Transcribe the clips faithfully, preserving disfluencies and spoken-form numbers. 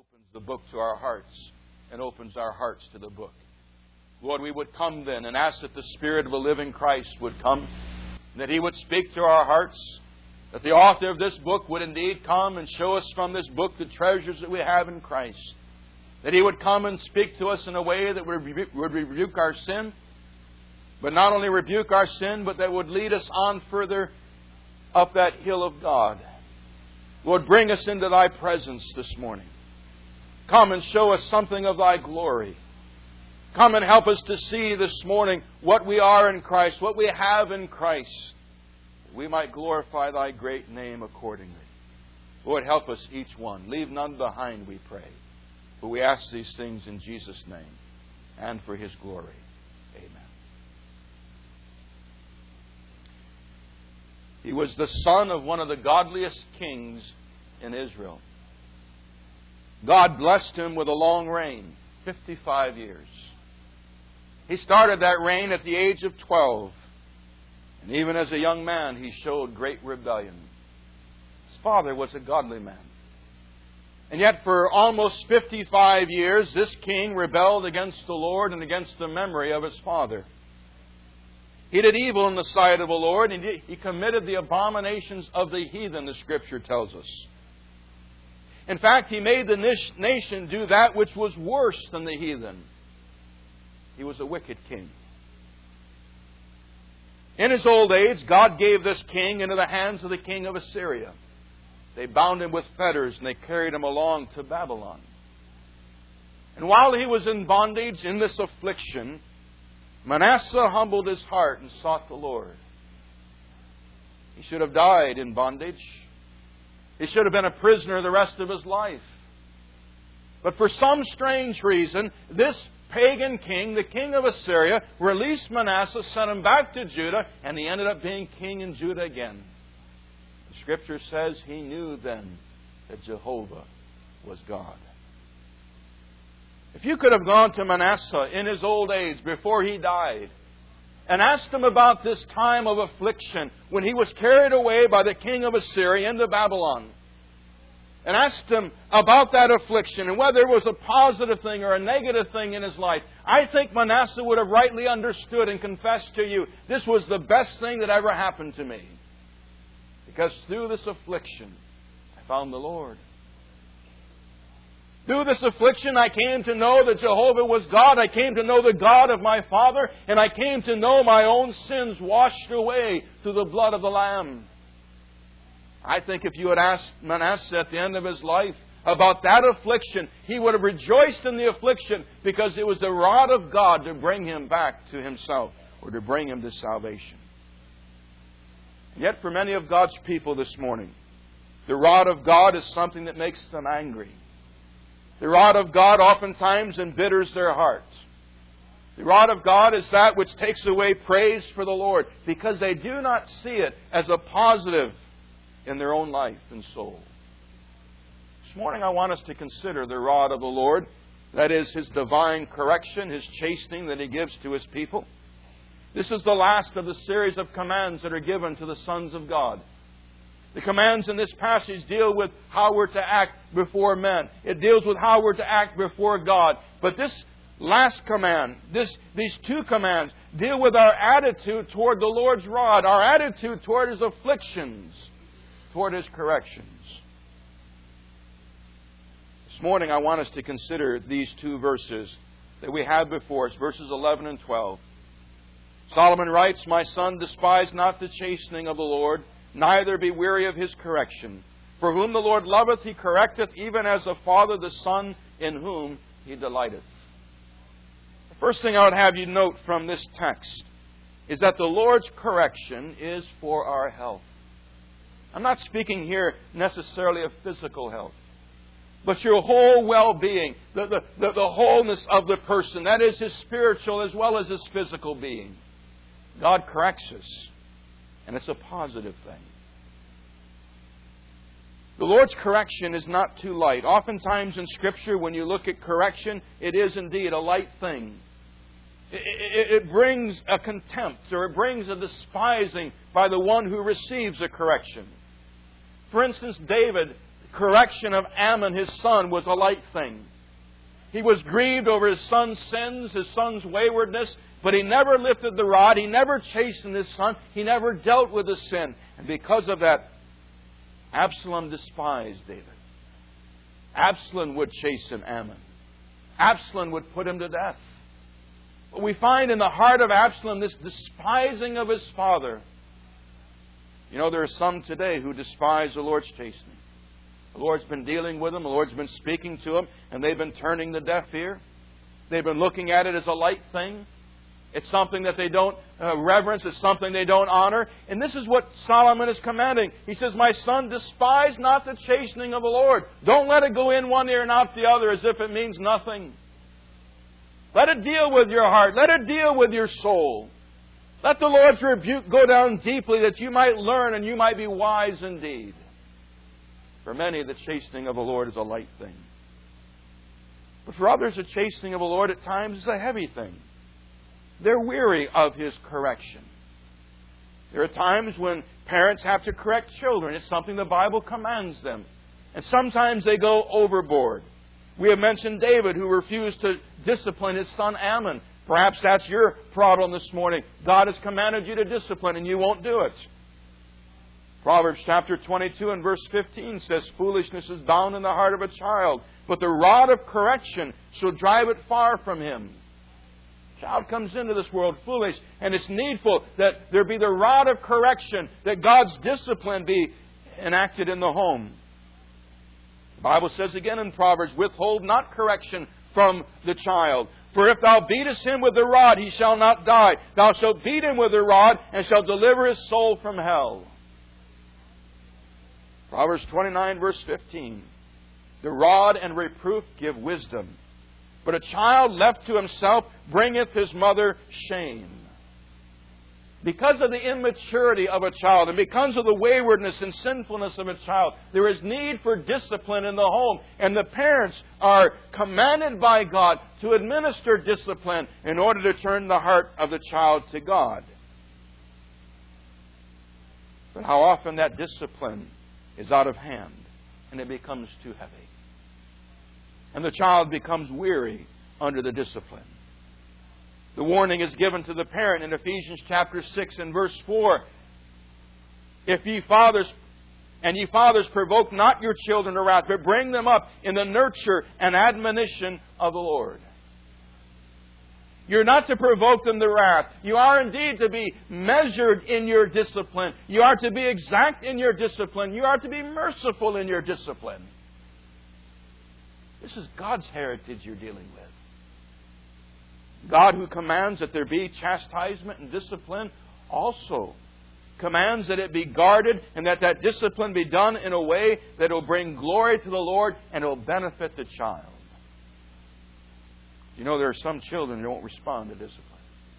opens the book to our hearts and opens our hearts to the book. Lord, we would come then and ask that the Spirit of the living Christ would come, that He would speak to our hearts, that the author of this book would indeed come and show us from this book the treasures that we have in Christ, that He would come and speak to us in a way that would rebuke, would rebuke our sin, but not only rebuke our sin, but that would lead us on further up that hill of God. Lord, bring us into Thy presence this morning. Come and show us something of Thy glory. Come and help us to see this morning what we are in Christ, what we have in Christ, that we might glorify Thy great name accordingly. Lord, help us each one. Leave none behind, we pray. For we ask these things in Jesus' name and for His glory. Amen. He was the son of one of the godliest kings in Israel. God blessed him with a long reign, fifty-five years. He started that reign at the age of twelve. And even as a young man, he showed great rebellion. His father was a godly man. And yet for almost fifty-five years, this king rebelled against the Lord and against the memory of his father. He did evil in the sight of the Lord, and he committed the abominations of the heathen, the Scripture tells us. In fact, he made the nation do that which was worse than the heathen. He was a wicked king. In his old age, God gave this king into the hands of the king of Assyria. They bound him with fetters and they carried him along to Babylon. And while he was in bondage, in this affliction, Manasseh humbled his heart and sought the Lord. He should have died in bondage. He should have been a prisoner the rest of his life. But for some strange reason, this pagan king, the king of Assyria, released Manasseh, sent him back to Judah, and he ended up being king in Judah again. The Scripture says he knew then that Jehovah was God. If you could have gone to Manasseh in his old age before he died and asked him about this time of affliction when he was carried away by the king of Assyria into Babylon, and asked him about that affliction and whether it was a positive thing or a negative thing in his life, I think Manasseh would have rightly understood and confessed to you, this was the best thing that ever happened to me. Because through this affliction, I found the Lord. Through this affliction, I came to know that Jehovah was God. I came to know the God of my father. And I came to know my own sins washed away through the blood of the Lamb. I think if you had asked Manasseh at the end of his life about that affliction, he would have rejoiced in the affliction because it was the rod of God to bring him back to Himself or to bring him to salvation. And yet for many of God's people this morning, the rod of God is something that makes them angry. The rod of God oftentimes embitters their hearts. The rod of God is that which takes away praise for the Lord because they do not see it as a positive in their own life and soul. This morning I want us to consider the rod of the Lord. That is His divine correction, His chastening that He gives to His people. This is the last of the series of commands that are given to the sons of God. The commands in this passage deal with how we're to act before men. It deals with how we're to act before God. But this last command, this, these two commands, deal with our attitude toward the Lord's rod, our attitude toward His afflictions, toward His corrections. This morning I want us to consider these two verses that we have before us, verses eleven and twelve. Solomon writes, "My son, despise not the chastening of the Lord, neither be weary of His correction. For whom the Lord loveth, He correcteth, even as a father the son in whom He delighteth." The first thing I would have you note from this text is that the Lord's correction is for our health. I'm not speaking here necessarily of physical health, but your whole well-being, the, the, the, the wholeness of the person, that is his spiritual as well as his physical being. God corrects us. And it's a positive thing. The Lord's correction is not too light. Oftentimes in Scripture, when you look at correction, it is indeed a light thing. It, it, it brings a contempt or it brings a despising by the one who receives a correction. For instance, David correction of Ammon, his son, was a light thing. He was grieved over his son's sins, his son's waywardness, but he never lifted the rod. He never chastened his son. He never dealt with his sin. And because of that, Absalom despised David. Absalom would chasten Ammon. Absalom would put him to death. But we find in the heart of Absalom this despising of his father. You know, there are some today who despise the Lord's chastening. The Lord's been dealing with them. The Lord's been speaking to them. And they've been turning the deaf ear. They've been looking at it as a light thing. It's something that they don't uh, reverence. It's something they don't honor. And this is what Solomon is commanding. He says, my son, despise not the chastening of the Lord. Don't let it go in one ear and out the other as if it means nothing. Let it deal with your heart. Let it deal with your soul. Let the Lord's rebuke go down deeply that you might learn and you might be wise indeed. For many, the chastening of the Lord is a light thing. But for others, the chastening of the Lord at times is a heavy thing. They're weary of His correction. There are times when parents have to correct children. It's something the Bible commands them. And sometimes they go overboard. We have mentioned David, who refused to discipline his son Ammon. Perhaps that's your problem this morning. God has commanded you to discipline and you won't do it. Proverbs chapter twenty-two and verse fifteen says, foolishness is bound in the heart of a child, but the rod of correction shall drive it far from him. Child comes into this world foolish, and it's needful that there be the rod of correction, that God's discipline be enacted in the home. The Bible says again in Proverbs, withhold not correction from the child. For if thou beatest him with the rod, he shall not die. Thou shalt beat him with the rod, and shalt deliver his soul from hell. Proverbs twenty-nine, verse fifteen. The rod and reproof give wisdom, but a child left to himself bringeth his mother shame. Because of the immaturity of a child and because of the waywardness and sinfulness of a child, there is need for discipline in the home. And the parents are commanded by God to administer discipline in order to turn the heart of the child to God. But how often that discipline is out of hand and it becomes too heavy. And the child becomes weary under the discipline. The warning is given to the parent in Ephesians chapter six and verse four. If ye fathers, and ye fathers provoke not your children to wrath, but bring them up in the nurture and admonition of the Lord. You're not to provoke them to wrath. You are indeed to be measured in your discipline. You are to be exact in your discipline. You are to be merciful in your discipline. This is God's heritage you're dealing with. God, who commands that there be chastisement and discipline, also commands that it be guarded and that that discipline be done in a way that will bring glory to the Lord and it will benefit the child. You know, there are some children who won't respond to discipline.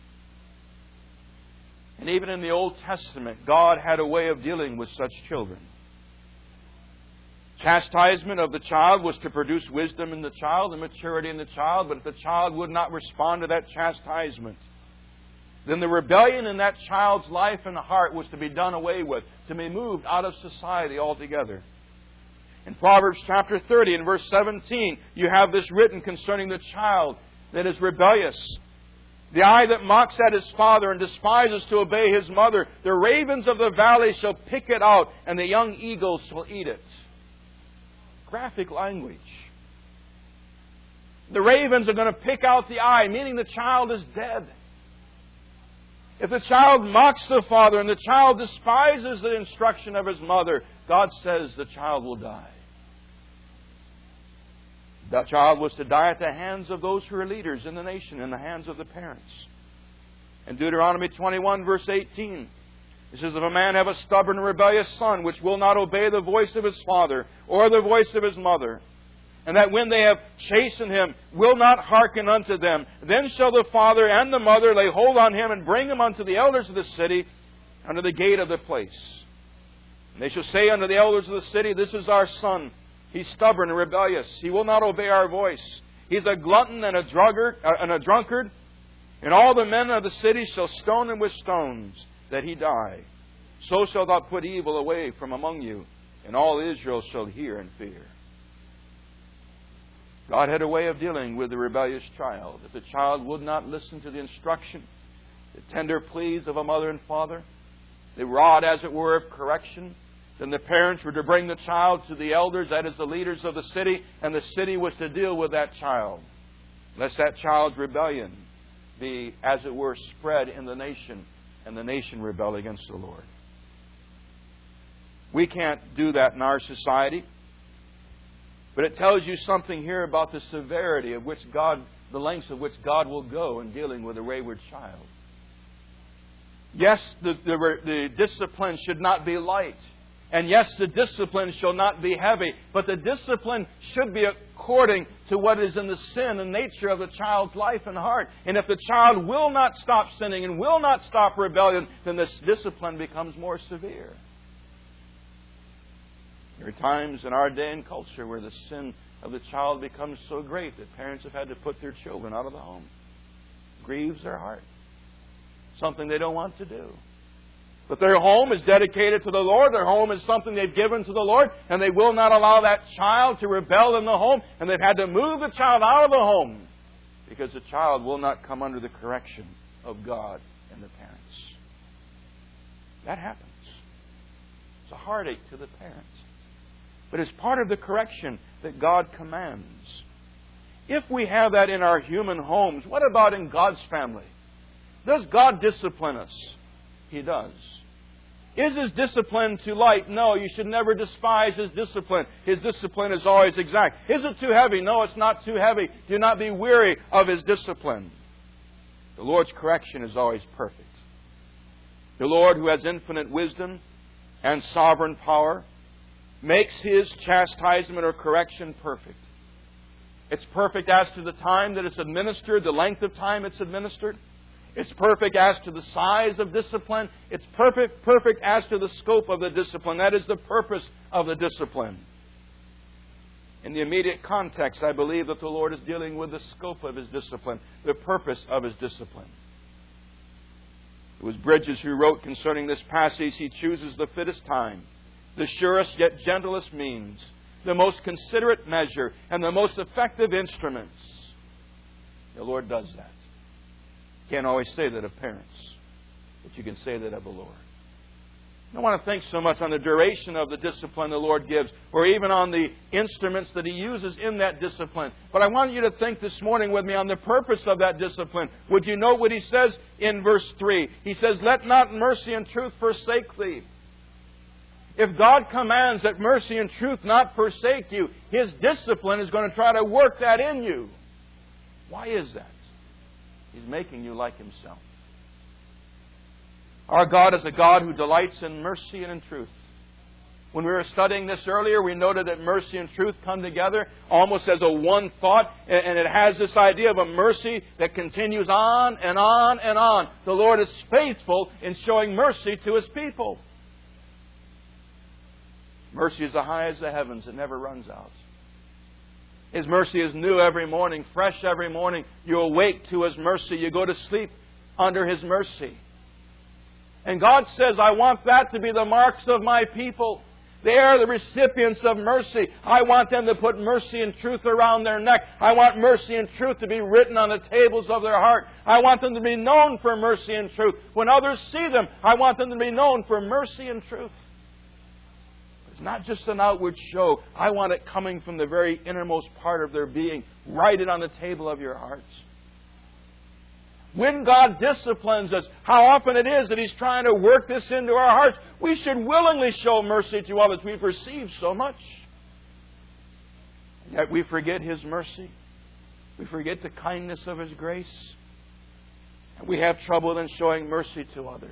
And even in the Old Testament, God had a way of dealing with such children. Chastisement of the child was to produce wisdom in the child and maturity in the child, but if the child would not respond to that chastisement, then the rebellion in that child's life and heart was to be done away with, to be moved out of society altogether. In Proverbs chapter thirty and verse seventeen, you have this written concerning the child that is rebellious. The eye that mocks at his father and despises to obey his mother, the ravens of the valley shall pick it out, and the young eagles shall eat it. Graphic language. The ravens are going to pick out the eye, meaning the child is dead. If the child mocks the father and the child despises the instruction of his mother, God says the child will die. That child was to die at the hands of those who are leaders in the nation, in the hands of the parents. In Deuteronomy twenty-one, verse eighteen, it says, if a man have a stubborn and rebellious son, which will not obey the voice of his father or the voice of his mother, and that when they have chastened him, will not hearken unto them, then shall the father and the mother lay hold on him and bring him unto the elders of the city, unto the gate of the place. And they shall say unto the elders of the city, this is our son. He's stubborn and rebellious. He will not obey our voice. He's a glutton and a drunkard, and a drunkard. And all the men of the city shall stone him with stones, that he die. So shalt thou put evil away from among you, and all Israel shall hear and fear. God had a way of dealing with the rebellious child. If the child would not listen to the instruction, the tender pleas of a mother and father, the rod, as it were, of correction, then the parents were to bring the child to the elders, that is, the leaders of the city, and the city was to deal with that child, lest that child's rebellion be, as it were, spread in the nation, and the nation rebel against the Lord. We can't do that in our society. But it tells you something here about the severity of which God, the lengths of which God will go in dealing with a wayward child. Yes, the, the, the discipline should not be light. And yes, the discipline shall not be heavy. But the discipline should be according to what is in the sin and nature of the child's life and heart. And if the child will not stop sinning and will not stop rebellion, then this discipline becomes more severe. There are times in our day and culture where the sin of the child becomes so great that parents have had to put their children out of the home. It grieves their heart. Something they don't want to do. But their home is dedicated to the Lord. Their home is something they've given to the Lord. And they will not allow that child to rebel in the home. And they've had to move the child out of the home because the child will not come under the correction of God and the parents. That happens. It's a heartache to the parents. But it's part of the correction that God commands. If we have that in our human homes, what about in God's family? Does God discipline us? He does. Is His discipline too light? No, you should never despise His discipline. His discipline is always exact. Is it too heavy? No, it's not too heavy. Do not be weary of His discipline. The Lord's correction is always perfect. The Lord, who has infinite wisdom and sovereign power, makes His chastisement or correction perfect. It's perfect as to the time that it's administered, the length of time it's administered. It's perfect as to the size of discipline. It's perfect, perfect as to the scope of the discipline. That is the purpose of the discipline. In the immediate context, I believe that the Lord is dealing with the scope of His discipline, the purpose of His discipline. It was Bridges who wrote concerning this passage, He chooses the fittest time, the surest yet gentlest means, the most considerate measure, and the most effective instruments. The Lord does that. You can't always say that of parents, but you can say that of the Lord. I don't want to think so much on the duration of the discipline the Lord gives, or even on the instruments that He uses in that discipline. But I want you to think this morning with me on the purpose of that discipline. Would you note what He says in verse three? He says, "Let not mercy and truth forsake thee." If God commands that mercy and truth not forsake you, His discipline is going to try to work that in you. Why is that? He's making you like Himself. Our God is a God who delights in mercy and in truth. When we were studying this earlier, we noted that mercy and truth come together almost as a one thought, and it has this idea of a mercy that continues on and on and on. The Lord is faithful in showing mercy to His people. Mercy is as high as the heavens. It never runs out. His mercy is new every morning, fresh every morning. You awake to His mercy. You go to sleep under His mercy. And God says, I want that to be the marks of my people. They are the recipients of mercy. I want them to put mercy and truth around their neck. I want mercy and truth to be written on the tables of their heart. I want them to be known for mercy and truth. When others see them, I want them to be known for mercy and truth. It's not just an outward show. I want it coming from the very innermost part of their being. Write it on the table of your hearts. When God disciplines us, how often it is that He's trying to work this into our hearts, we should willingly show mercy to others. We've received so much. Yet we forget His mercy. We forget the kindness of His grace. And we have trouble then showing mercy to others.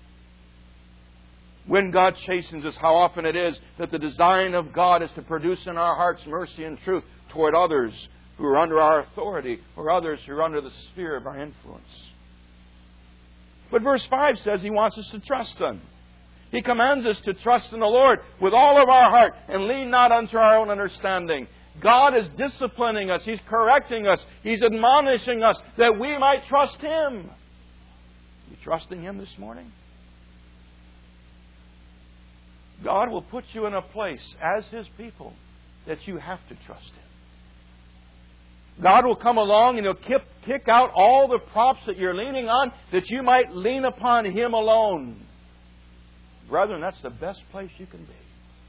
When God chastens us, how often it is that the design of God is to produce in our hearts mercy and truth toward others who are under our authority or others who are under the sphere of our influence. But verse five says He wants us to trust Him. He commands us to trust in the Lord with all of our heart and lean not unto our own understanding. God is disciplining us. He's correcting us. He's admonishing us that we might trust Him. Are you trusting Him this morning? God will put you in a place as His people that you have to trust Him. God will come along and He'll kick, kick out all the props that you're leaning on that you might lean upon Him alone. Brethren, that's the best place you can be.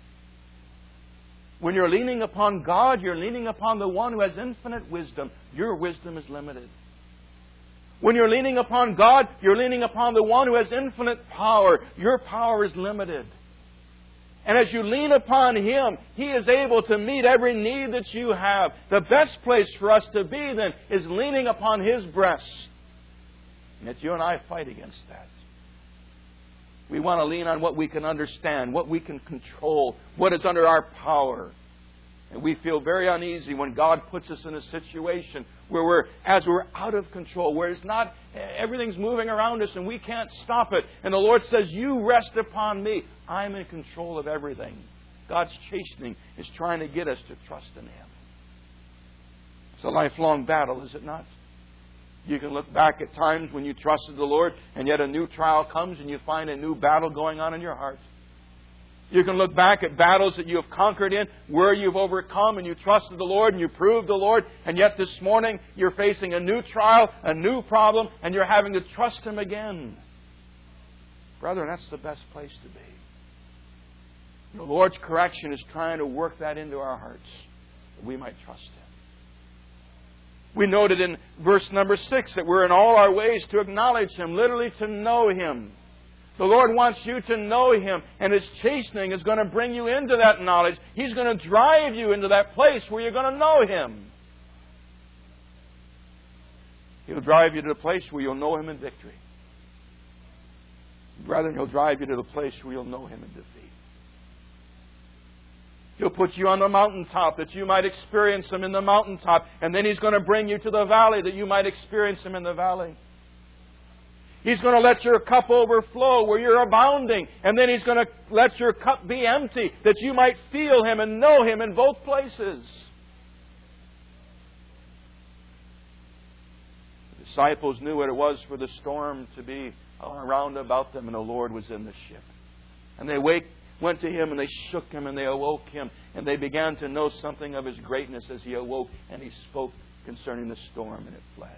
When you're leaning upon God, you're leaning upon the one who has infinite wisdom. Your wisdom is limited. When you're leaning upon God, you're leaning upon the one who has infinite power. Your power is limited. And as you lean upon Him, He is able to meet every need that you have. The best place for us to be then is leaning upon His breast. And yet you and I fight against that. We want to lean on what we can understand, what we can control, what is under our power. And we feel very uneasy when God puts us in a situation where we're, as we're out of control, where it's not, everything's moving around us and we can't stop it. And the Lord says, you rest upon me. I'm in control of everything. God's chastening is trying to get us to trust in Him. It's a lifelong battle, is it not? You can look back at times when you trusted the Lord, and yet a new trial comes and you find a new battle going on in your heart. You can look back at battles that you have conquered in, where you've overcome and you trusted the Lord and you proved the Lord, and yet this morning you're facing a new trial, a new problem, and you're having to trust Him again. Brethren, that's the best place to be. The Lord's correction is trying to work that into our hearts, that we might trust Him. We noted in verse number six that we're in all our ways to acknowledge Him, literally to know Him. The Lord wants you to know Him, and His chastening is going to bring you into that knowledge. He's going to drive you into that place where you're going to know Him. He'll drive you to the place where you'll know Him in victory. Brethren, He'll drive you to the place where you'll know Him in defeat. He'll put you on the mountaintop that you might experience Him in the mountaintop. And then He's going to bring you to the valley that you might experience Him in the valley. He's going to let your cup overflow where you're abounding. And then He's going to let your cup be empty that you might feel Him and know Him in both places. The disciples knew what it was for the storm to be around about them, and the Lord was in the ship. And they wake. went to Him and they shook Him and they awoke Him. And they began to know something of His greatness as He awoke and He spoke concerning the storm and it fled.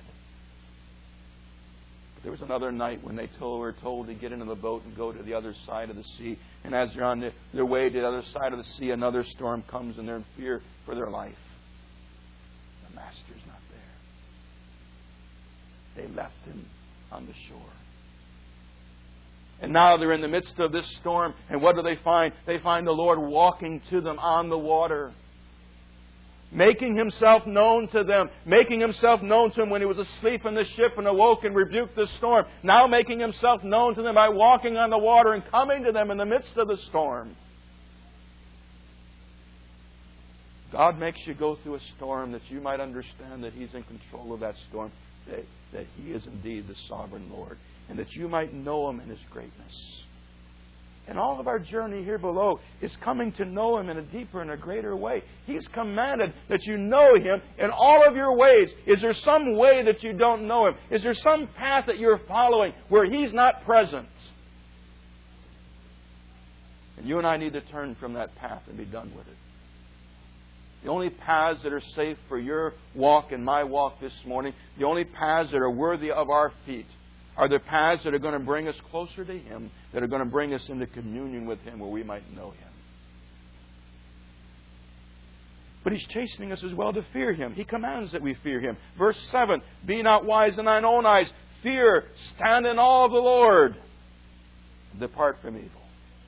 But there was another night when they told, were told to get into the boat and go to the other side of the sea. And as they're on the, their way to the other side of the sea, another storm comes and they're in fear for their life. The Master's not there. They left Him on the shore. And now they're in the midst of this storm. And what do they find? They find the Lord walking to them on the water. Making Himself known to them. Making Himself known to them when He was asleep in the ship and awoke and rebuked the storm. Now making Himself known to them by walking on the water and coming to them in the midst of the storm. God makes you go through a storm that you might understand that He's in control of that storm. That, that He is indeed the sovereign Lord. And that you might know Him in His greatness. And all of our journey here below is coming to know Him in a deeper and a greater way. He's commanded that you know Him in all of your ways. Is there some way that you don't know Him? Is there some path that you're following where He's not present? And you and I need to turn from that path and be done with it. The only paths that are safe for your walk and my walk this morning, the only paths that are worthy of our feet, are the paths that are going to bring us closer to Him, that are going to bring us into communion with Him where we might know Him. But He's chastening us as well to fear Him. He commands that we fear Him. Verse seven, be not wise in thine own eyes. Fear, stand in awe of the Lord. Depart from evil.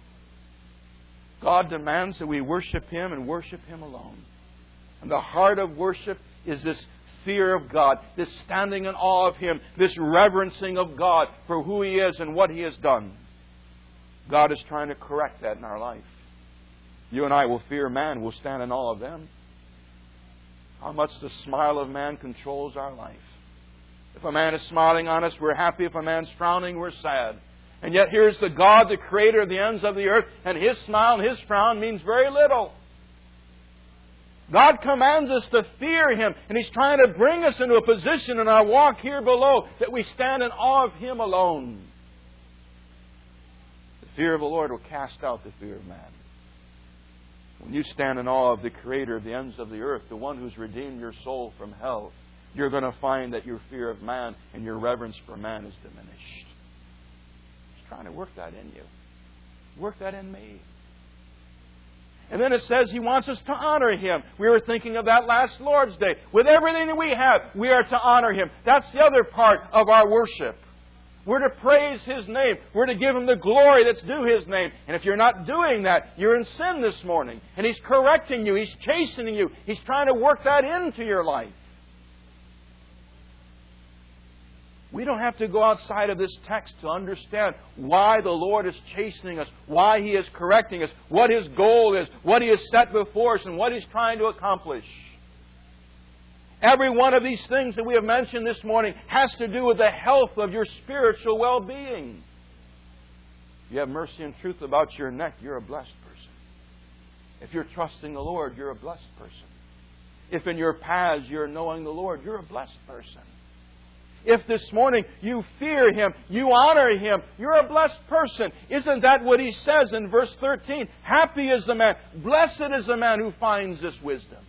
God demands that we worship Him and worship Him alone. And the heart of worship is this fear of God, this standing in awe of Him, this reverencing of God for who He is and what He has done. God is trying to correct that in our life. You and I will fear man, we'll stand in awe of them. How much the smile of man controls our life. If a man is smiling on us, we're happy. If a man's frowning, we're sad. And yet here's the God, the Creator of the ends of the earth, and His smile and His frown means very little. God commands us to fear Him, and He's trying to bring us into a position in our walk here below that we stand in awe of Him alone. The fear of the Lord will cast out the fear of man. When you stand in awe of the Creator of the ends of the earth, the one who's redeemed your soul from hell, you're going to find that your fear of man and your reverence for man is diminished. He's trying to work that in you. Work that in me. And then it says He wants us to honor Him. We were thinking of that last Lord's Day. With everything that we have, we are to honor Him. That's the other part of our worship. We're to praise His name. We're to give Him the glory that's due His name. And if you're not doing that, you're in sin this morning. And He's correcting you. He's chastening you. He's trying to work that into your life. We don't have to go outside of this text to understand why the Lord is chastening us, why He is correcting us, what His goal is, what He has set before us, and what He's trying to accomplish. Every one of these things that we have mentioned this morning has to do with the health of your spiritual well-being. If you have mercy and truth about your neck, you're a blessed person. If you're trusting the Lord, you're a blessed person. If in your paths you're knowing the Lord, you're a blessed person. If this morning you fear Him, you honor Him, you're a blessed person. Isn't that what He says in verse thirteen? Happy is the man, blessed is the man who finds this wisdom.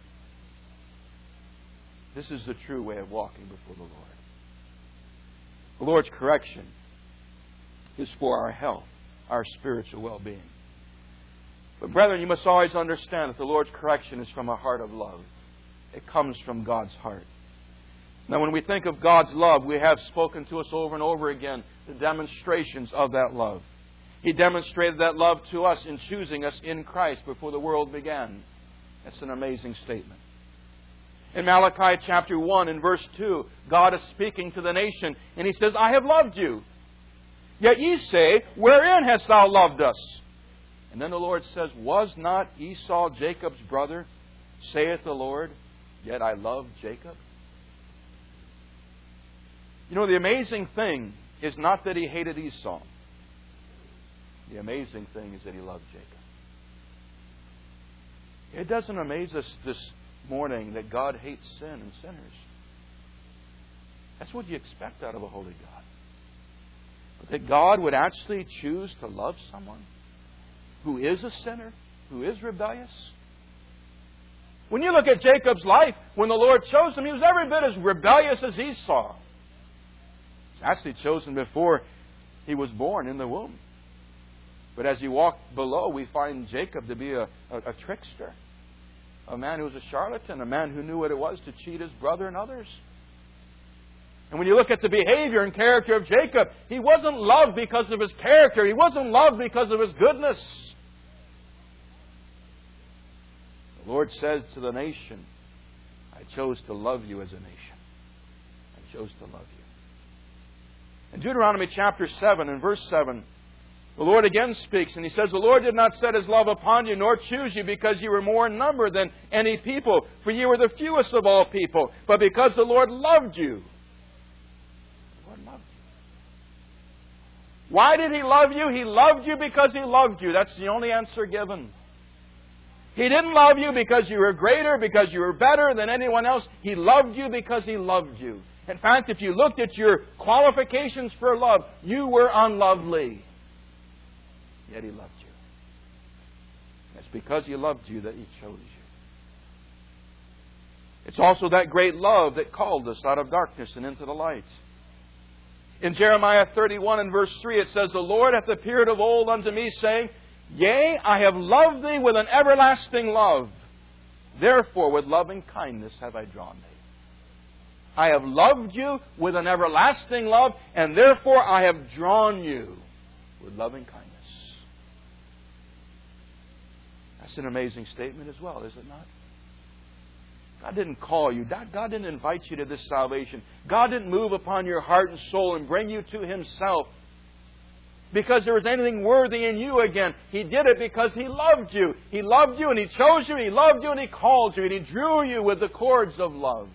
This is the true way of walking before the Lord. The Lord's correction is for our health, our spiritual well-being. But brethren, you must always understand that the Lord's correction is from a heart of love. It comes from God's heart. Now, when we think of God's love, we have spoken to us over and over again the demonstrations of that love. He demonstrated that love to us in choosing us in Christ before the world began. That's an amazing statement. In Malachi chapter one and verse two, God is speaking to the nation, and He says, I have loved you. Yet ye say, wherein hast thou loved us? And then the Lord says, was not Esau Jacob's brother, saith the Lord, yet I loved Jacob? You know, the amazing thing is not that He hated Esau. The amazing thing is that He loved Jacob. It doesn't amaze us this morning that God hates sin and sinners. That's what you expect out of a holy God. But that God would actually choose to love someone who is a sinner, who is rebellious. When you look at Jacob's life, when the Lord chose him, he was every bit as rebellious as Esau. He was actually chosen before he was born in the womb. But as you walk below, we find Jacob to be a, a, a trickster. A man who was a charlatan. A man who knew what it was to cheat his brother and others. And when you look at the behavior and character of Jacob, he wasn't loved because of his character. He wasn't loved because of his goodness. The Lord says to the nation, I chose to love you as a nation. I chose to love you. In Deuteronomy chapter seven and verse seven, the Lord again speaks, and He says, the Lord did not set His love upon you, nor choose you, because you were more in number than any people, for you were the fewest of all people, but because the Lord loved you. The Lord loved you. Why did He love you? He loved you because He loved you. That's the only answer given. He didn't love you because you were greater, because you were better than anyone else. He loved you because He loved you. In fact, if you looked at your qualifications for love, you were unlovely. Yet He loved you. It's because He loved you that He chose you. It's also that great love that called us out of darkness and into the light. In Jeremiah thirty-one and verse three, it says, the Lord hath appeared of old unto me, saying, yea, I have loved thee with an everlasting love. Therefore with loving kindness have I drawn thee. I have loved you with an everlasting love, and therefore I have drawn you with loving kindness. That's an amazing statement as well, is it not? God didn't call you. God didn't invite you to this salvation. God didn't move upon your heart and soul and bring you to Himself because there was anything worthy in you again. He did it because He loved you. He loved you and He chose you. He loved you and He called you. And He drew you with the cords of love.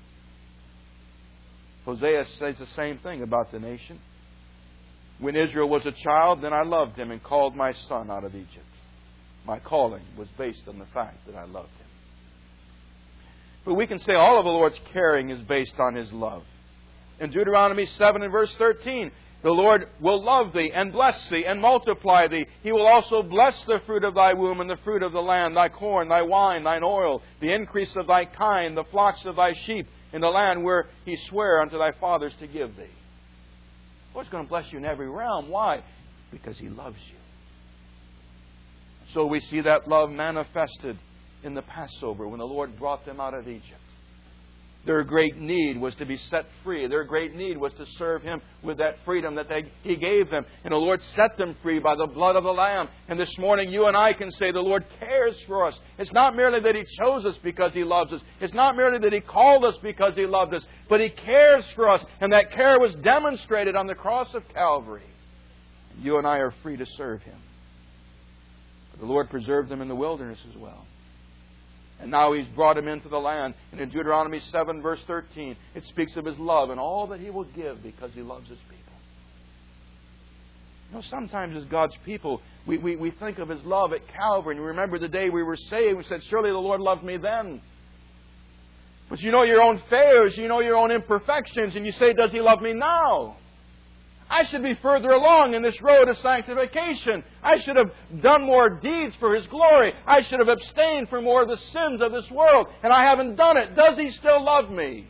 Hosea says the same thing about the nation. When Israel was a child, then I loved him and called my son out of Egypt. My calling was based on the fact that I loved him. But we can say all of the Lord's caring is based on His love. In Deuteronomy seven and verse thirteen, The Lord will love thee, and bless thee, and multiply thee. He will also bless the fruit of thy womb, and the fruit of the land, thy corn, thy wine, thine oil, the increase of thy kine, the flocks of thy sheep, in the land where He sware unto thy fathers to give thee. The Lord's going to bless you in every realm. Why? Because He loves you. So we see that love manifested in the Passover when the Lord brought them out of Egypt. Their great need was to be set free. Their great need was to serve Him with that freedom that they, He gave them. And the Lord set them free by the blood of the Lamb. And this morning you and I can say the Lord cares for us. It's not merely that He chose us because He loves us. It's not merely that He called us because He loved us. But He cares for us. And that care was demonstrated on the cross of Calvary. You and I are free to serve Him. But the Lord preserved them in the wilderness as well. And now He's brought him into the land. And in Deuteronomy seven, verse thirteen, it speaks of His love and all that He will give because He loves His people. You know, sometimes as God's people, we, we, we think of His love at Calvary. And we remember the day we were saved. We said, surely the Lord loved me then. But you know your own failures. You know your own imperfections. And you say, does He love me now? I should be further along in this road of sanctification. I should have done more deeds for His glory. I should have abstained from more of the sins of this world. And I haven't done it. Does He still love me?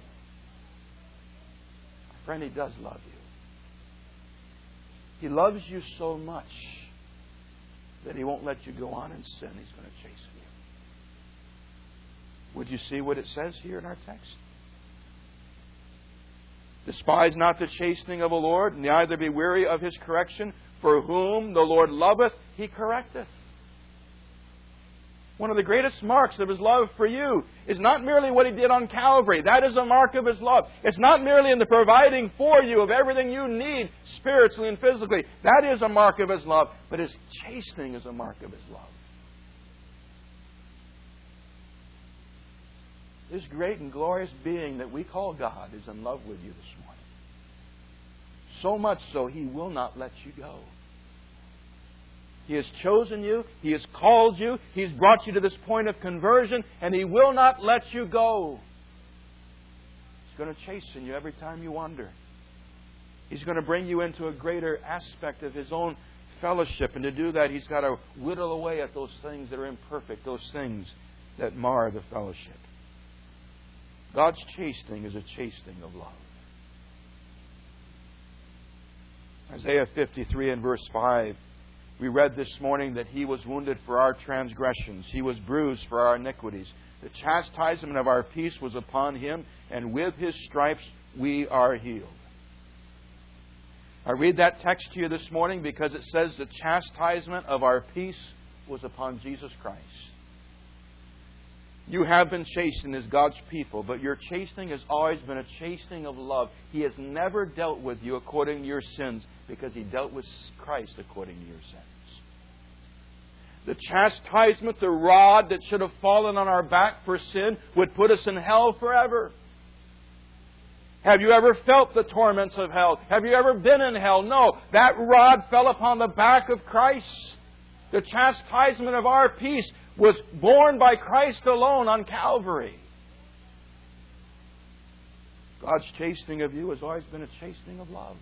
My friend, He does love you. He loves you so much that He won't let you go on in sin. He's going to chasten you. Would you see what it says here in our text? Despise not the chastening of the Lord, neither be weary of His correction. For whom the Lord loveth, He correcteth. One of the greatest marks of His love for you is not merely what He did on Calvary. That is a mark of His love. It's not merely in the providing for you of everything you need spiritually and physically. That is a mark of His love. But His chastening is a mark of His love. This great and glorious being that we call God is in love with you this morning. So much so, He will not let you go. He has chosen you. He has called you. He's brought you to this point of conversion. And He will not let you go. He's going to chasten you every time you wander. He's going to bring you into a greater aspect of His own fellowship. And to do that, He's got to whittle away at those things that are imperfect, those things that mar the fellowship. God's chastening is a chastening of love. Isaiah fifty-three and verse five. We read this morning that He was wounded for our transgressions. He was bruised for our iniquities. The chastisement of our peace was upon Him, and with His stripes we are healed. I read that text to you this morning because it says the chastisement of our peace was upon Jesus Christ. You have been chastened as God's people, but your chastening has always been a chastening of love. He has never dealt with you according to your sins because He dealt with Christ according to your sins. The chastisement, the rod that should have fallen on our back for sin would put us in hell forever. Have you ever felt the torments of hell? Have you ever been in hell? No. That rod fell upon the back of Christ. The chastisement of our peace was borne by Christ alone on Calvary. God's chastening of you has always been a chastening of love.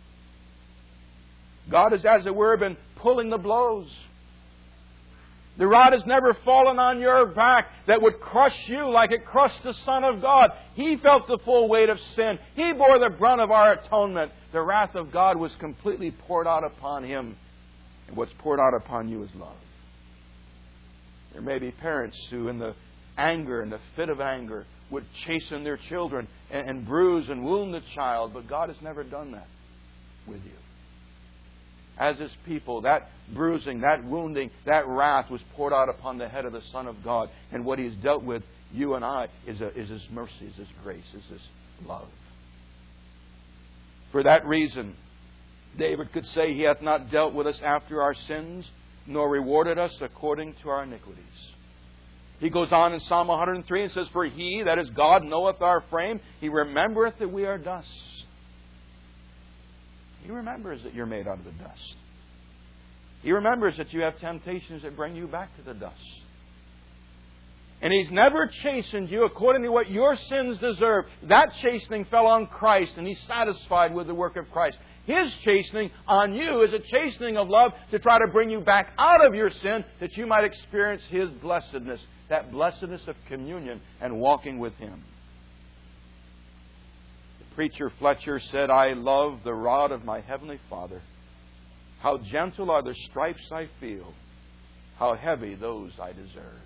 God has, as it were, been pulling the blows. The rod has never fallen on your back that would crush you like it crushed the Son of God. He felt the full weight of sin. He bore the brunt of our atonement. The wrath of God was completely poured out upon Him. And what's poured out upon you is love. There may be parents who, in the anger and the fit of anger, would chasten their children and, and bruise and wound the child. But God has never done that with you. As His people, that bruising, that wounding, that wrath was poured out upon the head of the Son of God. And what He's dealt with you and I is, a, is His mercy, is His grace, is His love. For that reason, David could say, He hath not dealt with us after our sins, nor rewarded us according to our iniquities. He goes on in Psalm one hundred three and says, For He, that is God, knoweth our frame. He remembereth that we are dust. He remembers that you're made out of the dust. He remembers that you have temptations that bring you back to the dust. And He's never chastened you according to what your sins deserve. That chastening fell on Christ, and He's satisfied with the work of Christ. His chastening on you is a chastening of love to try to bring you back out of your sin that you might experience His blessedness, that blessedness of communion and walking with Him. The preacher Fletcher said, "I love the rod of my Heavenly Father. How gentle are the stripes I feel, how heavy those I deserve."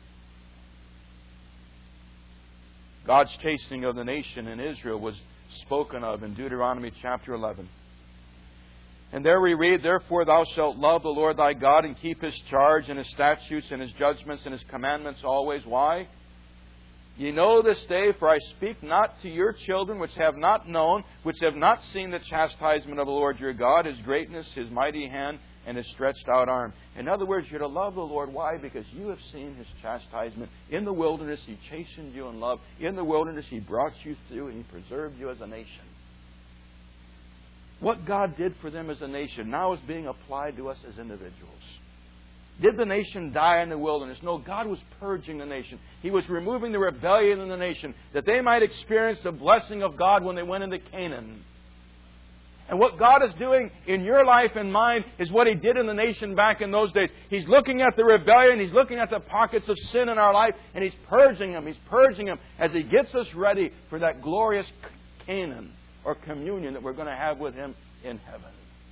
God's chastening of the nation in Israel was spoken of in Deuteronomy chapter eleven. And there we read, "Therefore thou shalt love the Lord thy God and keep His charge and His statutes and His judgments and His commandments always." Why? "Ye know this day, for I speak not to your children which have not known, which have not seen the chastisement of the Lord your God, His greatness, His mighty hand, and His stretched out arm." In other words, you're to love the Lord. Why? Because you have seen His chastisement. In the wilderness, He chastened you in love. In the wilderness, He brought you through and He preserved you as a nation. What God did for them as a nation now is being applied to us as individuals. Did the nation die in the wilderness? No, God was purging the nation. He was removing the rebellion in the nation that they might experience the blessing of God when they went into Canaan. And what God is doing in your life and mine is what He did in the nation back in those days. He's looking at the rebellion. He's looking at the pockets of sin in our life. And He's purging them. He's purging them as He gets us ready for that glorious Canaan or communion that we're going to have with Him in heaven.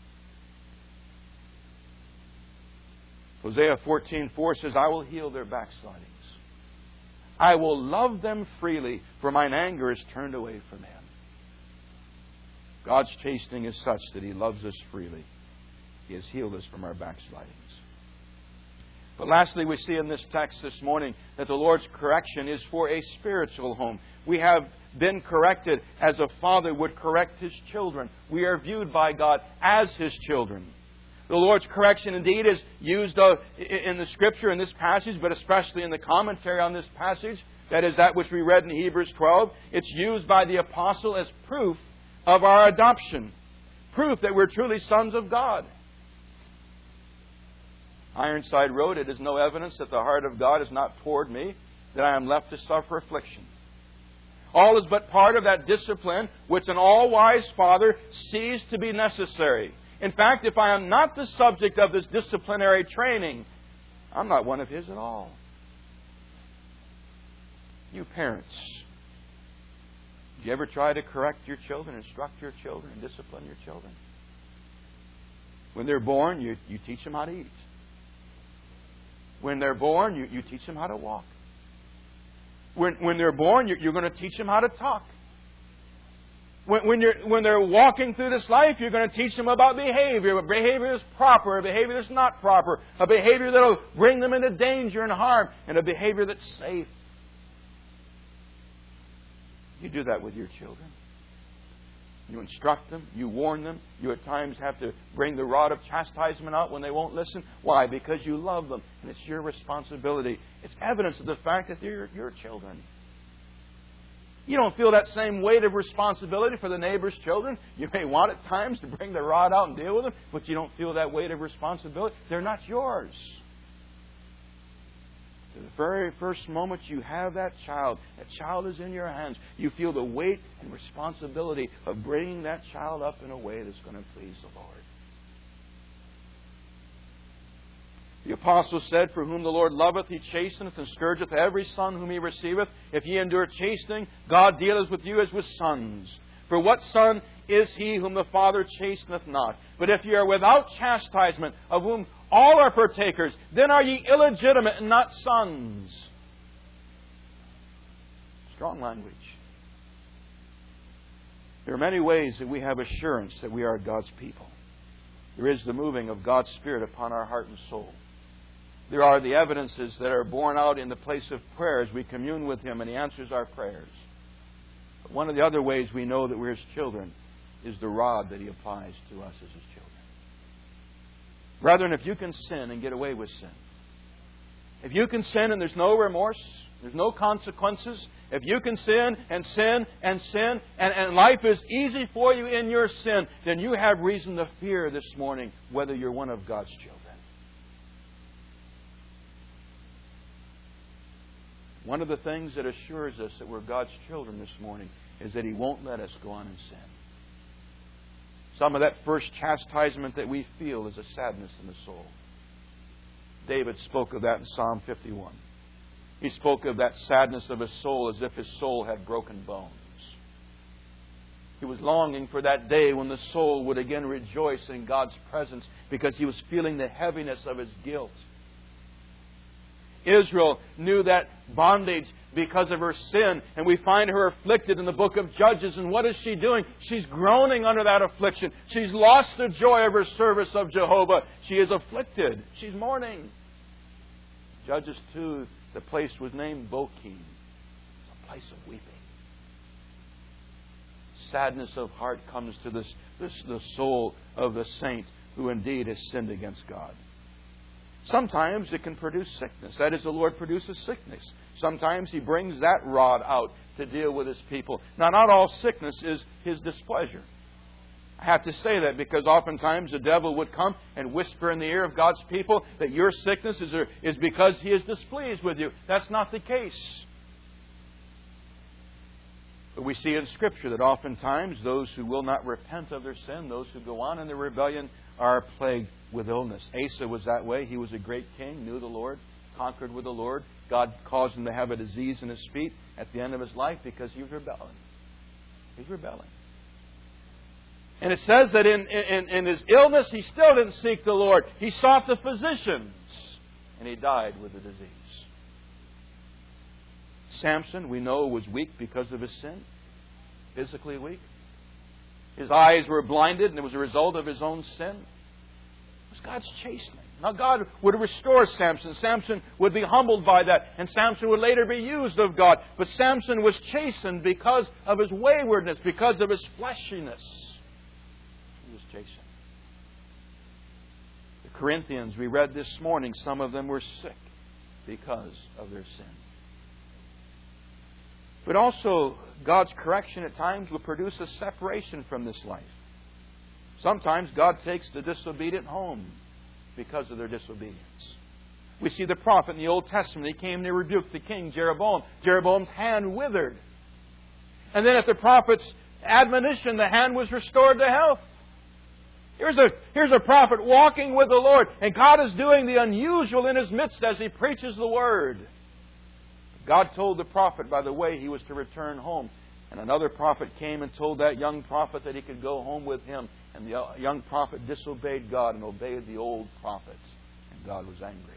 Hosea fourteen four says, "I will heal their backslidings. I will love them freely, for mine anger is turned away from Him." God's chastening is such that He loves us freely. He has healed us from our backslidings. But lastly, we see in this text this morning that the Lord's correction is for a spiritual home. We have been corrected as a father would correct his children. We are viewed by God as His children. The Lord's correction indeed is used in the Scripture in this passage, but especially in the commentary on this passage. That is that which we read in Hebrews twelve. It's used by the apostle as proof of our adoption. Proof that we're truly sons of God. Ironside wrote, "It is no evidence that the heart of God is not toward me, that I am left to suffer affliction. All is but part of that discipline which an all-wise Father sees to be necessary. In fact, if I am not the subject of this disciplinary training, I'm not one of His at all." You parents, do you ever try to correct your children, instruct your children, and discipline your children? When they're born, you, you teach them how to eat. When they're born, you, you teach them how to walk. When, when they're born, you're, you're going to teach them how to talk. When, when, you're, when they're walking through this life, you're going to teach them about behavior. A behavior that's proper, a behavior that's not proper. A behavior that will bring them into danger and harm. And a behavior that's safe. You do that with your children. You instruct them. You warn them. You at times have to bring the rod of chastisement out when they won't listen. Why? Because you love them. And it's your responsibility. It's evidence of the fact that they're your children. You don't feel that same weight of responsibility for the neighbor's children. You may want at times to bring the rod out and deal with them, but you don't feel that weight of responsibility. They're not yours. The very first moment you have that child, that child is in your hands. You feel the weight and responsibility of bringing that child up in a way that's going to please the Lord. The apostle said, "For whom the Lord loveth, He chasteneth, and scourgeth every son whom He receiveth. If ye endure chastening, God dealeth with you as with sons. For what son is he whom the Father chasteneth not? But if ye are without chastisement, of whom all are partakers, then are ye illegitimate and not sons." Strong language. There are many ways that we have assurance that we are God's people. There is the moving of God's Spirit upon our heart and soul. There are the evidences that are borne out in the place of prayer as we commune with Him and He answers our prayers. But one of the other ways we know that we're His children is the rod that He applies to us as His children. Brethren, if you can sin and get away with sin, if you can sin and there's no remorse, there's no consequences, if you can sin and sin and sin, and, and life is easy for you in your sin, then you have reason to fear this morning whether you're one of God's children. One of the things that assures us that we're God's children this morning is that He won't let us go on and sin. Some of that first chastisement that we feel is a sadness in the soul. David spoke of that in Psalm fifty-one. He spoke of that sadness of his soul as if his soul had broken bones. He was longing for that day when the soul would again rejoice in God's presence because he was feeling the heaviness of his guilt. Israel knew that bondage because of her sin, and we find her afflicted in the book of Judges. And what is she doing? She's groaning under that affliction. She's lost the joy of her service of Jehovah. She is afflicted. She's mourning. Judges two, the place was named Bochim. It's a place of weeping. Sadness of heart comes to this, this the soul of the saint who indeed has sinned against God. Sometimes it can produce sickness. That is, the Lord produces sickness. Sometimes He brings that rod out to deal with His people. Now, not all sickness is His displeasure. I have to say that because oftentimes the devil would come and whisper in the ear of God's people that your sickness is, is because He is displeased with you. That's not the case. But we see in Scripture that oftentimes those who will not repent of their sin, those who go on in their rebellion, are plagued with illness. Asa was that way. He was a great king, knew the Lord, conquered with the Lord. God caused him to have a disease in his feet at the end of his life because he was rebelling. He's rebelling. And it says that in, in, in his illness, he still didn't seek the Lord. He sought the physicians, and he died with the disease. Samson, we know, was weak because of his sin. Physically weak. His eyes were blinded, and it was a result of his own sin. It was God's chastening. Now, God would restore Samson. Samson would be humbled by that, and Samson would later be used of God. But Samson was chastened because of his waywardness, because of his fleshiness. He was chastened. The Corinthians, we read this morning, some of them were sick because of their sin. But also, God's correction at times will produce a separation from this life. Sometimes God takes the disobedient home because of their disobedience. We see the prophet in the Old Testament. He came to rebuke the king, Jeroboam. Jeroboam's hand withered. And then at the prophet's admonition, the hand was restored to health. Here's a, here's a prophet walking with the Lord, and God is doing the unusual in his midst as he preaches the Word. God told the prophet, by the way, he was to return home. And another prophet came and told that young prophet that he could go home with him. And the young prophet disobeyed God and obeyed the old prophet. And God was angry.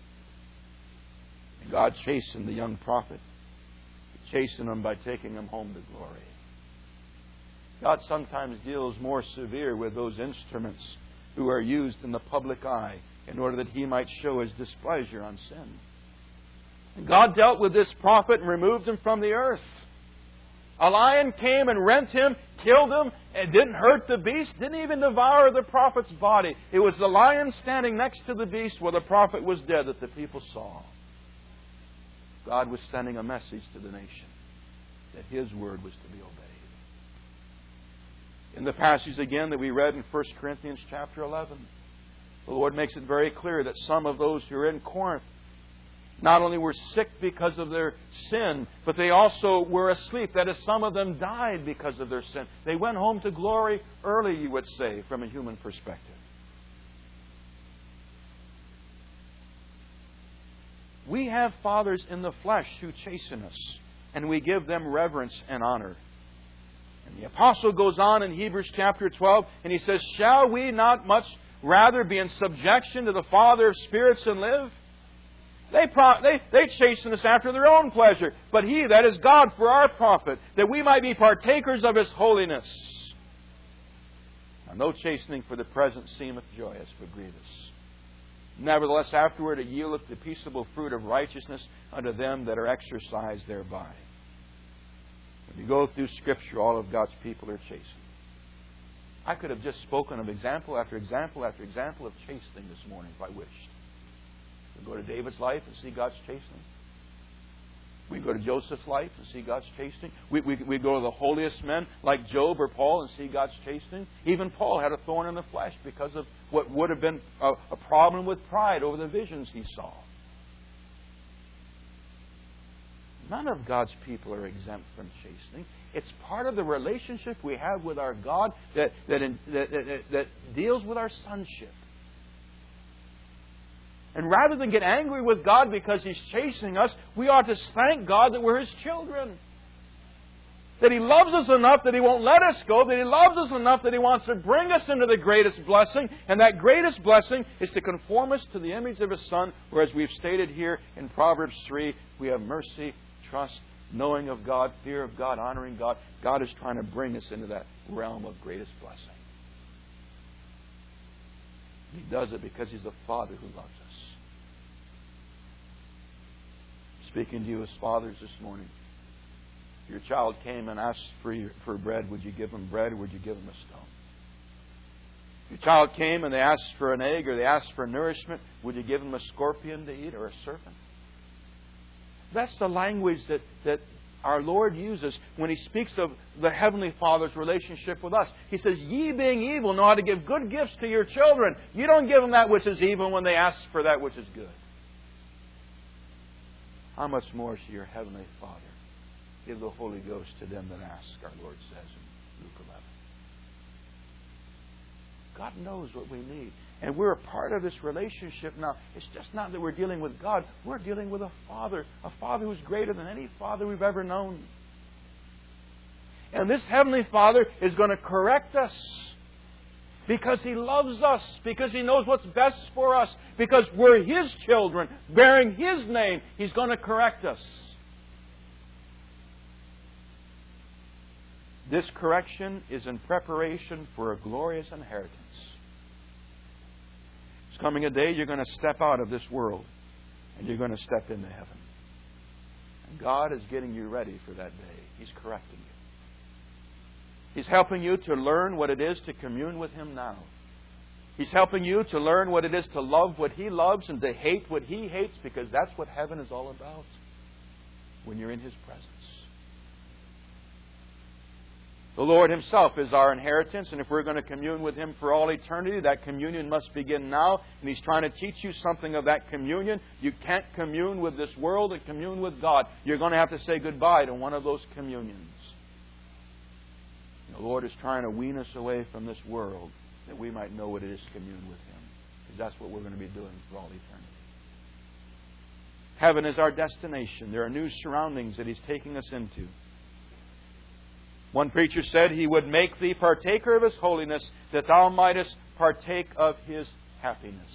And God chastened the young prophet. He chastened him by taking him home to glory. God sometimes deals more severe with those instruments who are used in the public eye in order that He might show His displeasure on sin. God dealt with this prophet and removed him from the earth. A lion came and rent him, killed him, and didn't hurt the beast, didn't even devour the prophet's body. It was the lion standing next to the beast where the prophet was dead that the people saw. God was sending a message to the nation that His word was to be obeyed. In the passage again that we read in First Corinthians chapter eleven, the Lord makes it very clear that some of those who are in Corinth not only were sick because of their sin, but they also were asleep. That is, some of them died because of their sin. They went home to glory early, you would say, from a human perspective. We have fathers in the flesh who chasten us, and we give them reverence and honor. And the apostle goes on in Hebrews chapter twelve, and he says, "Shall we not much rather be in subjection to the Father of spirits and live?" They, pro- they, they chasten us after their own pleasure. But He, that is God, for our profit, that we might be partakers of His holiness. Now, no chastening for the present seemeth joyous, but grievous. Nevertheless, afterward it yieldeth the peaceable fruit of righteousness unto them that are exercised thereby. When you go through Scripture, all of God's people are chastened. I could have just spoken of example after example after example of chastening this morning if I wished. We go to David's life and see God's chastening. We go to Joseph's life and see God's chastening. We, we, we go to the holiest men like Job or Paul and see God's chastening. Even Paul had a thorn in the flesh because of what would have been a, a problem with pride over the visions he saw. None of God's people are exempt from chastening. It's part of the relationship we have with our God that, that, in, that, that, that deals with our sonship. And rather than get angry with God because He's chastening us, we ought to thank God that we're His children. That He loves us enough that He won't let us go. That He loves us enough that He wants to bring us into the greatest blessing. And that greatest blessing is to conform us to the image of His Son. Where, as we've stated here in Proverbs three, we have mercy, trust, knowing of God, fear of God, honoring God. God is trying to bring us into that realm of greatest blessing. He does it because He's the Father who loves us. Speaking to you as fathers this morning. If your child came and asked for, your, for bread, would you give them bread or would you give them a stone? If your child came and they asked for an egg or they asked for nourishment, would you give them a scorpion to eat or a serpent? That's the language that, that our Lord uses when He speaks of the Heavenly Father's relationship with us. He says, ye being evil know how to give good gifts to your children. You don't give them that which is evil when they ask for that which is good. How much more shall your Heavenly Father give the Holy Ghost to them that ask, our Lord says in Luke eleven. God knows what we need. And we're a part of this relationship now. It's just not that we're dealing with God. We're dealing with a Father. A Father who's greater than any Father we've ever known. And this Heavenly Father is going to correct us. Because He loves us. Because He knows what's best for us. Because we're His children, bearing His name. He's going to correct us. This correction is in preparation for a glorious inheritance. There's coming a day you're going to step out of this world and you're going to step into heaven. And God is getting you ready for that day. He's correcting you. He's helping you to learn what it is to commune with Him now. He's helping you to learn what it is to love what He loves and to hate what He hates, because that's what heaven is all about when you're in His presence. The Lord Himself is our inheritance, and if we're going to commune with Him for all eternity, that communion must begin now. And He's trying to teach you something of that communion. You can't commune with this world and commune with God. You're going to have to say goodbye to one of those communions. The Lord is trying to wean us away from this world that we might know what it is to commune with Him. Because that's what we're going to be doing for all eternity. Heaven is our destination. There are new surroundings that He's taking us into. One preacher said He would make thee partaker of His holiness, that thou mightest partake of His happiness.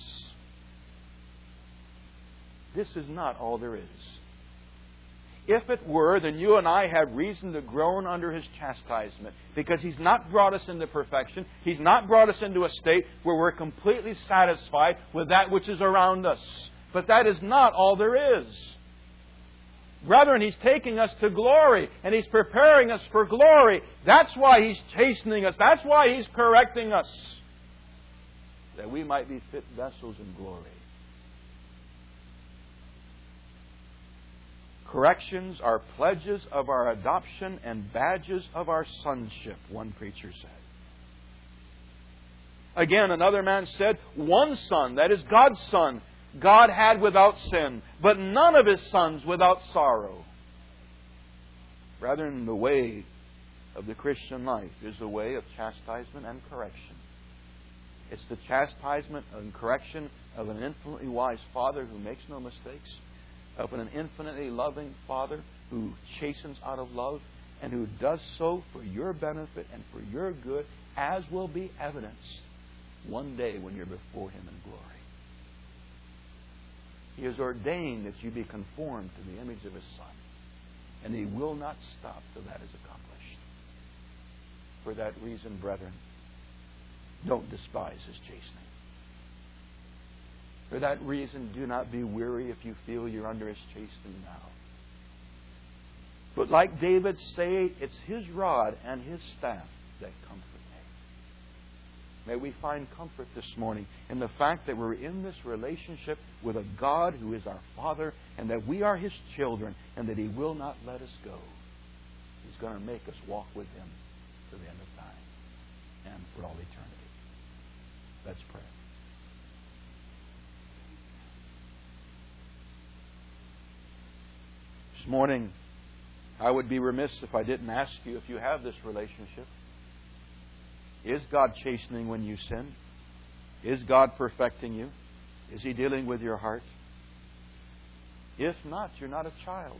This is not all there is. If it were, then you and I have reason to groan under His chastisement, because He's not brought us into perfection. He's not brought us into a state where we're completely satisfied with that which is around us. But that is not all there is. Brethren, He's taking us to glory, and He's preparing us for glory. That's why He's chastening us. That's why He's correcting us. That we might be fit vessels in glory. Corrections are pledges of our adoption and badges of our sonship, one preacher said. Again, another man said, one son, that is God's Son, God had without sin, but none of His sons without sorrow. Rather, the way of the Christian life is the way of chastisement and correction. It's the chastisement and correction of an infinitely wise Father who makes no mistakes, of an infinitely loving Father who chastens out of love, and who does so for your benefit and for your good, as will be evidenced one day when you're before Him in glory. He has ordained that you be conformed to the image of His Son. And He will not stop till that is accomplished. For that reason, brethren, don't despise His chastening. For that reason, do not be weary if you feel you're under His chastening now. But like David say, it's His rod and His staff that comfort. May we find comfort this morning in the fact that we're in this relationship with a God who is our Father, and that we are His children, and that He will not let us go. He's going to make us walk with Him to the end of time and for all eternity. Let's pray. This morning, I would be remiss if I didn't ask you if you have this relationship. Is God chastening when you sin? Is God perfecting you? Is He dealing with your heart? If not, you're not a child.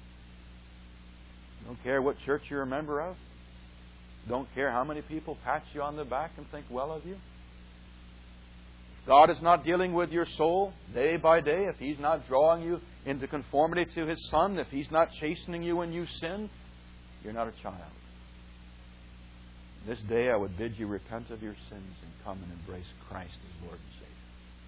Don't care what church you're a member of. Don't care how many people pat you on the back and think well of you. If God is not dealing with your soul day by day, if He's not drawing you into conformity to His Son, if He's not chastening you when you sin, you're not a child. This day I would bid you repent of your sins and come and embrace Christ as Lord and Savior.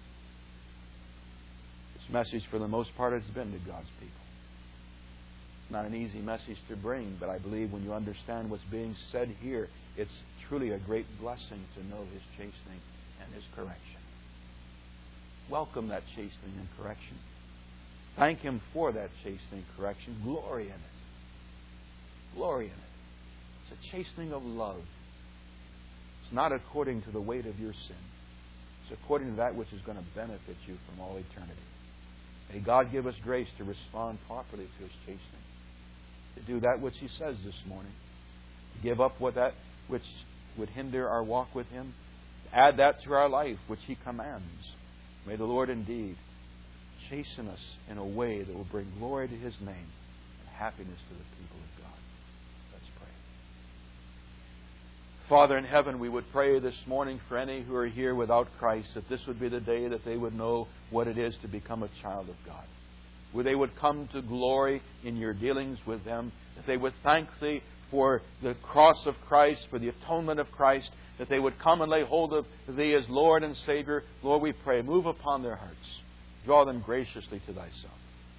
This message, for the most part, has been to God's people. Not an easy message to bring, but I believe when you understand what's being said here, it's truly a great blessing to know His chastening and His correction. Welcome that chastening and correction. Thank Him for that chastening and correction. Glory in it. Glory in it. It's a chastening of love. It's not according to the weight of your sin. It's according to that which is going to benefit you from all eternity. May God give us grace to respond properly to His chastening. To do that which He says this morning. To give up what that which would hinder our walk with Him. To add that to our life which He commands. May the Lord indeed chasten us in a way that will bring glory to His name and happiness to the people of God. Let's pray. Father in heaven, we would pray this morning for any who are here without Christ, that this would be the day that they would know what it is to become a child of God. Where they would come to glory in your dealings with them, that they would thank Thee for the cross of Christ, for the atonement of Christ, that they would come and lay hold of Thee as Lord and Savior. Lord, we pray, move upon their hearts. Draw them graciously to Thyself.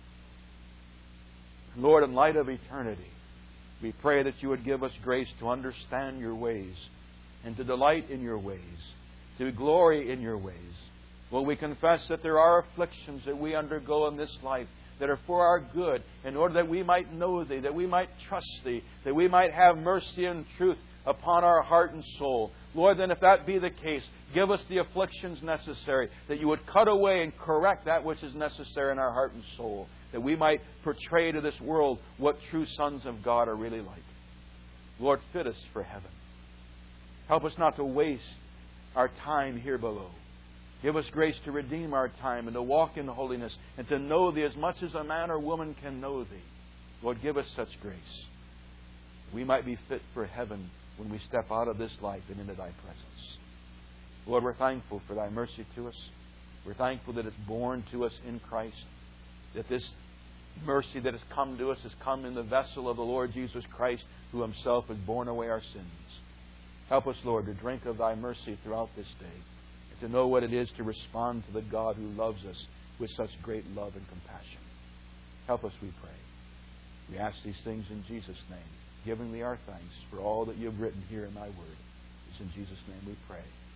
Lord, in light of eternity, we pray that You would give us grace to understand Your ways and to delight in Your ways, to glory in Your ways. Lord, we confess that there are afflictions that we undergo in this life that are for our good, in order that we might know Thee, that we might trust Thee, that we might have mercy and truth upon our heart and soul. Lord, then if that be the case, give us the afflictions necessary, that You would cut away and correct that which is necessary in our heart and soul, that we might portray to this world what true sons of God are really like. Lord, fit us for heaven. Help us not to waste our time here below. Give us grace to redeem our time and to walk in holiness and to know Thee as much as a man or woman can know Thee. Lord, give us such grace. We might be fit for heaven when we step out of this life and into Thy presence. Lord, we're thankful for Thy mercy to us. We're thankful that it's born to us in Christ. That this mercy that has come to us has come in the vessel of the Lord Jesus Christ, who Himself has borne away our sins. Help us, Lord, to drink of Thy mercy throughout this day, and to know what it is to respond to the God who loves us with such great love and compassion. Help us, we pray. We ask these things in Jesus' name, giving Thee our thanks for all that You have written here in Thy Word. It's in Jesus' name we pray.